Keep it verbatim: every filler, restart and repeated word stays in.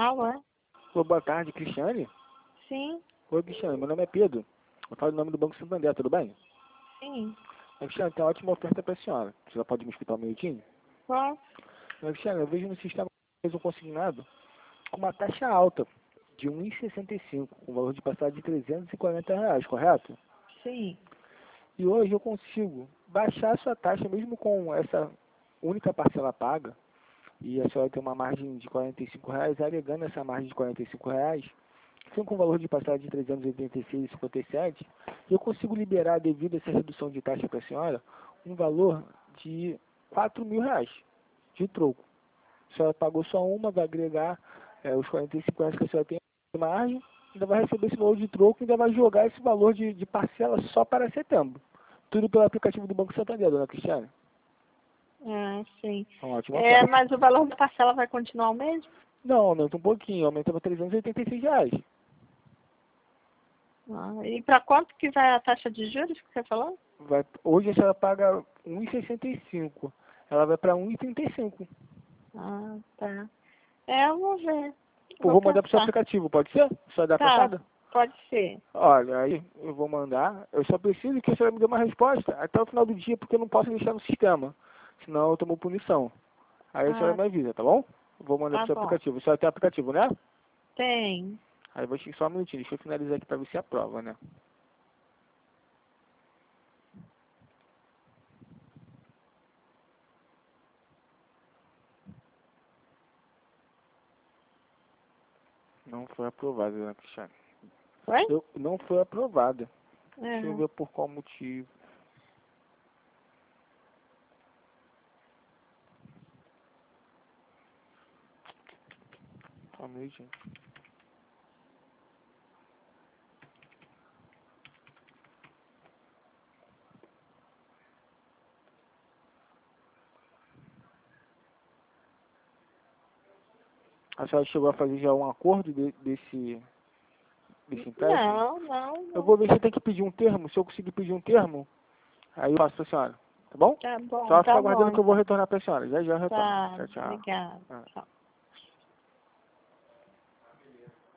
Alô? Ô, boa tarde, Cristiane? Sim, Oi, Cristiane, meu nome é Pedro. Eu falo o nome do Banco Santander, tudo bem? sim. Ô, Cristiane, tem uma ótima oferta para a senhora. Você já pode me escutar um minutinho? Bom, Ô, Cristiane, eu vejo no sistema que fez um consignado com uma taxa alta de um vírgula sessenta e cinco, com valor de passagem de trezentos e quarenta reais, correto? sim. E hoje eu consigo baixar a sua taxa mesmo com essa única parcela paga, e a senhora tem uma margem de quarenta e cinco reais, agregando essa margem de quarenta e cinco reais, sim, com valor de passagem de trezentos e oitenta e seis reais e cinquenta e sete centavos, eu consigo liberar, devido a essa redução de taxa para a senhora, um valor de quatro mil reais de troco. A senhora pagou só uma, vai agregar é, os quarenta e cinco reais que a senhora tem de margem, ainda vai receber esse valor de troco e ainda vai jogar esse valor de, de parcela só para setembro. Tudo pelo aplicativo do Banco Santander, dona Cristiane. Ah, sim. Uma ótima É, oferta. mas o valor da parcela vai continuar o mesmo? Não, aumenta um pouquinho, aumenta para trezentos e oitenta e seis reais. Ah, e para quanto que vai a taxa de juros que você falou? Vai, hoje a senhora paga um vírgula sessenta e cinco. Ela vai para um vírgula trinta e cinco. Ah, tá. É, eu vou ver. Eu Vou vou mandar pro seu pensar. aplicativo, pode ser? Só dar Tá, passada? pode ser. Olha, aí eu vou mandar. Eu só preciso que a senhora me dê uma resposta até o final do dia, porque eu não posso deixar no sistema. Senão eu tomo punição. Aí a senhora Ah, me avisa, tá bom? Eu vou mandar tá pro seu bom. aplicativo. A senhora tem aplicativo, né? Tem. Aí eu vou só um minutinho, deixa eu finalizar aqui pra ver se aprova, né? Não foi aprovada, né, Cristiane? Oi? Eu, não foi aprovada. Deixa eu É. ver por qual motivo. Só um minutinho. A senhora chegou a fazer já um acordo de- desse, desse empréstimo? Não, não, Eu não. vou ver se eu tenho que pedir um termo. Se eu conseguir pedir um termo, aí eu passo pra senhora. Tá bom? Tá bom, Só tá ficar bom aguardando que eu vou então. retornar pra senhora. Já já eu retorno. Tá, Tchau, tchau. obrigada. Ah. Tchau.